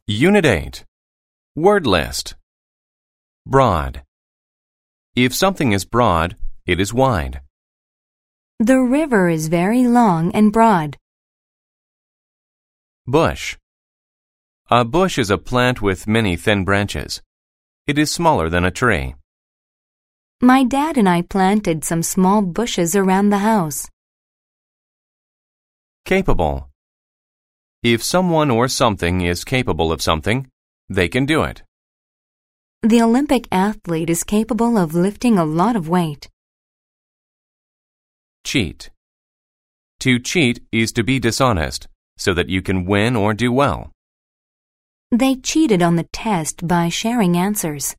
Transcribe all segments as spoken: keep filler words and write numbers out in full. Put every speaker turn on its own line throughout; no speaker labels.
Unit eight. Word list. Broad. If something is broad, it is wide.
The river is very long and broad.
Bush. A bush is a plant with many thin branches. It is smaller than a tree.
My dad and I planted some small bushes around the house.
Capable. If someone or something is capable of something, they can do it.
The Olympic athlete is capable of lifting a lot of weight.
Cheat. To cheat is to be dishonest, so that you can win or do well.
They cheated on the test by sharing answers.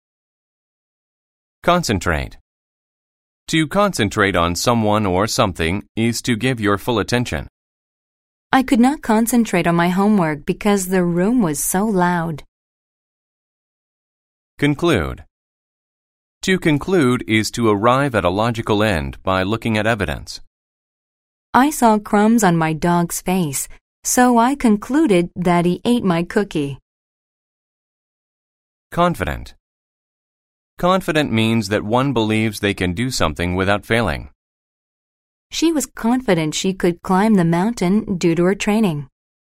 Concentrate. To concentrate on someone or something is to give your full attention.
I could not concentrate on my homework because the room was so loud.
Conclude. To conclude is to arrive at a logical end by looking at evidence.
I saw crumbs on my dog's face, so I concluded that he ate my cookie.
Confident. Confident means that one believes they can do something without failing.
She was confident she could climb the mountain due to her training.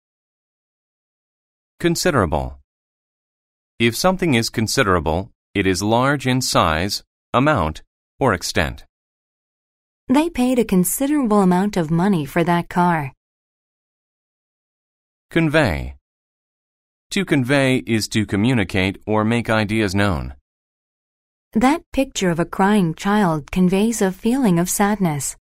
Considerable. If something is considerable, it is large in size, amount, or extent.
They paid a considerable amount of money for that car.
Convey. To convey is to communicate or make ideas known.
That picture of a crying child conveys a feeling of sadness.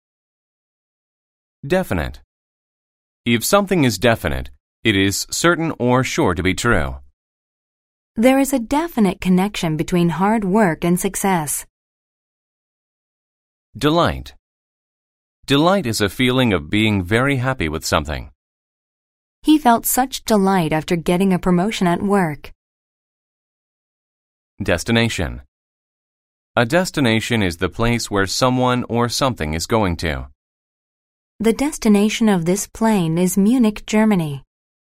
Definite. If something is definite, it is certain or sure to be true.
There is a definite connection between hard work and success.
Delight. Delight is a feeling of being very happy with something.
He felt such delight after getting a promotion at work.
Destination. A destination is the place where someone or something is going to.
The destination of this plane is Munich, Germany.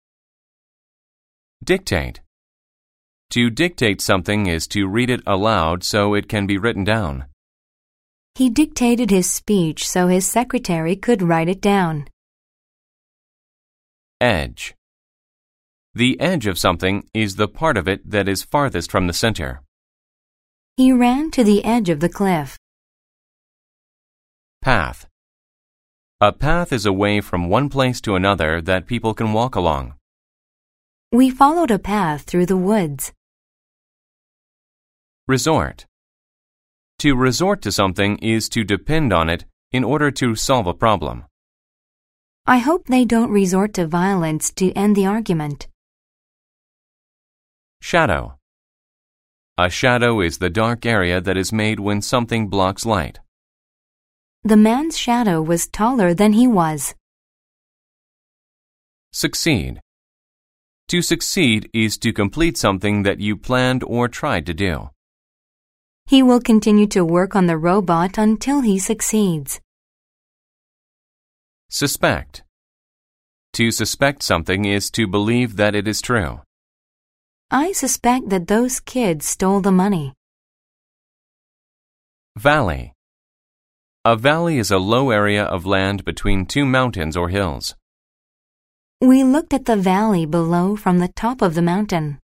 Dictate. To dictate something is to read it aloud so it can be written down.
He dictated his speech so his secretary could write it down.
Edge. The edge of something is the part of it that is farthest from the center.
He ran to the edge of the cliff.
Path. A path is a way from one place to another that people can walk along.
We followed a path through the woods.
Resort. To resort to something is to depend on it in order to solve a problem.
I hope they don't resort to violence to end the argument.
Shadow. A shadow is the dark area that is made when something blocks light.
The man's shadow was taller than he was.
Succeed. To succeed is to complete something that you planned or tried to do.
He will continue to work on the robot until he succeeds.
Suspect. To suspect something is to believe that it is true.
I suspect that those kids stole the money.
Valley. A valley is a low area of land between two mountains or hills.
We looked at the valley below from the top of the mountain.